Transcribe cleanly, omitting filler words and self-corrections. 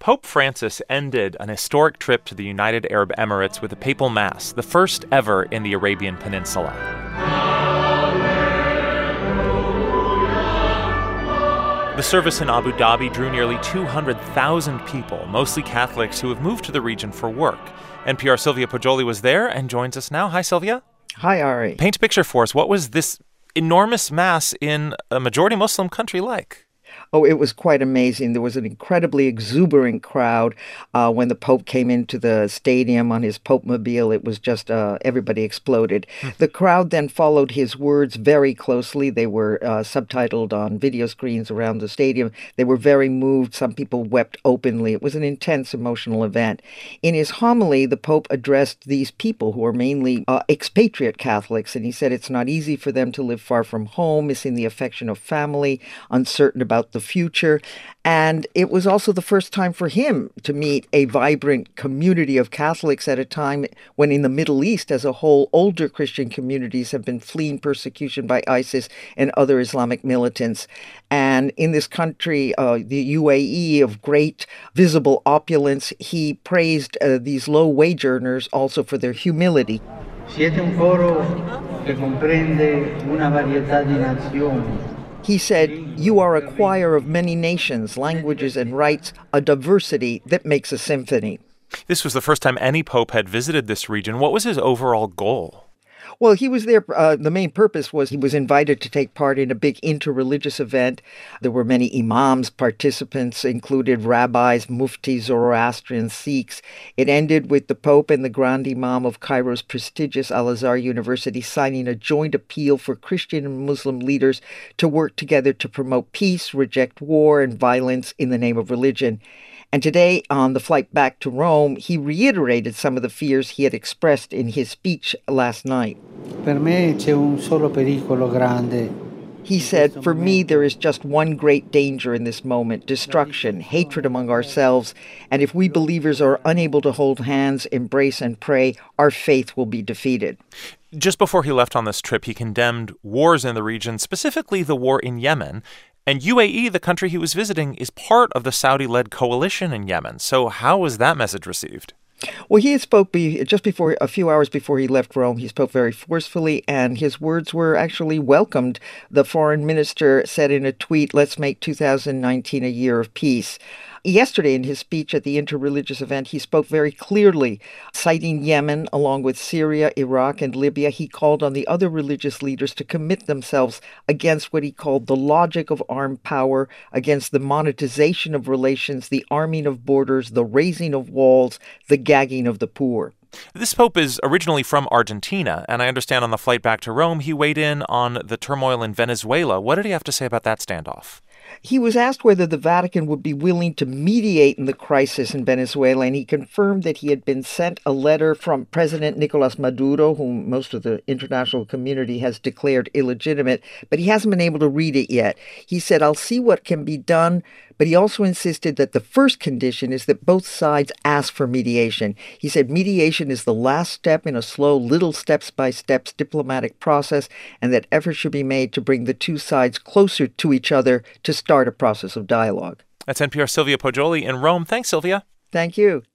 Pope Francis ended an historic trip to the United Arab Emirates with a papal mass, the first ever in the Arabian Peninsula. The service in Abu Dhabi drew nearly 200,000 people, mostly Catholics who have moved to the region for work. NPR's Sylvia Poggioli was there and joins us now. Hi, Sylvia. Hi, Ari. Paint a picture for us. What was this enormous mass in a majority Muslim country like? Oh, it was quite amazing. There was an incredibly exuberant crowd when the Pope came into the stadium on his Pope-mobile. It was just everybody exploded. The crowd then followed his words very closely. They were subtitled on video screens around the stadium. They were very moved. Some people wept openly. It was an intense emotional event. In his homily, the Pope addressed these people who are mainly expatriate Catholics, and he said it's not easy for them to live far from home, missing the affection of family, uncertain about the future. And it was also the first time for him to meet a vibrant community of Catholics at a time when in the Middle East as a whole, older Christian communities have been fleeing persecution by ISIS and other Islamic militants. And in this country, the UAE of great visible opulence, he praised these low-wage earners also for their humility. Siete un coro che comprende una varietà di nazioni. He said, "You are a choir of many nations, languages, and rites, a diversity that makes a symphony." This was the first time any pope had visited this region. What was his overall goal? Well, he was there. The main purpose was he was invited to take part in a big interreligious event. There were many imams, participants, included rabbis, muftis, Zoroastrians, Sikhs. It ended with the Pope and the Grand Imam of Cairo's prestigious Al-Azhar University signing a joint appeal for Christian and Muslim leaders to work together to promote peace, reject war and violence in the name of religion. And today, on the flight back to Rome, he reiterated some of the fears he had expressed in his speech last night. Per me c'è un solo pericolo grande. He said, "For me, there is just one great danger in this moment, destruction, hatred among ourselves. And if we believers are unable to hold hands, embrace, and pray, our faith will be defeated." Just before he left on this trip, he condemned wars in the region, specifically the war in Yemen. And UAE, the country he was visiting, is part of the Saudi-led coalition in Yemen. So how was that message received? Well, he spoke just before, a few hours before he left Rome. He spoke very forcefully, and his words were actually welcomed. The foreign minister said in a tweet, "Let's make 2019 a year of peace." Yesterday, in his speech at the interreligious event, he spoke very clearly, citing Yemen along with Syria, Iraq, and Libya. He called on the other religious leaders to commit themselves against what he called the logic of armed power, against the monetization of relations, the arming of borders, the raising of walls, the gagging of the poor. This pope is originally from Argentina, and I understand on the flight back to Rome, he weighed in on the turmoil in Venezuela. What did he have to say about that standoff? He was asked whether the Vatican would be willing to mediate in the crisis in Venezuela, and he confirmed that he had been sent a letter from President Nicolas Maduro, whom most of the international community has declared illegitimate, but he hasn't been able to read it yet. He said, "I'll see what can be done," but he also insisted that the first condition is that both sides ask for mediation. He said mediation is the last step in a slow, little steps-by-steps diplomatic process, and that efforts should be made to bring the two sides closer to each other to start a process of dialogue. That's NPR's Sylvia Poggioli in Rome. Thanks, Sylvia. Thank you.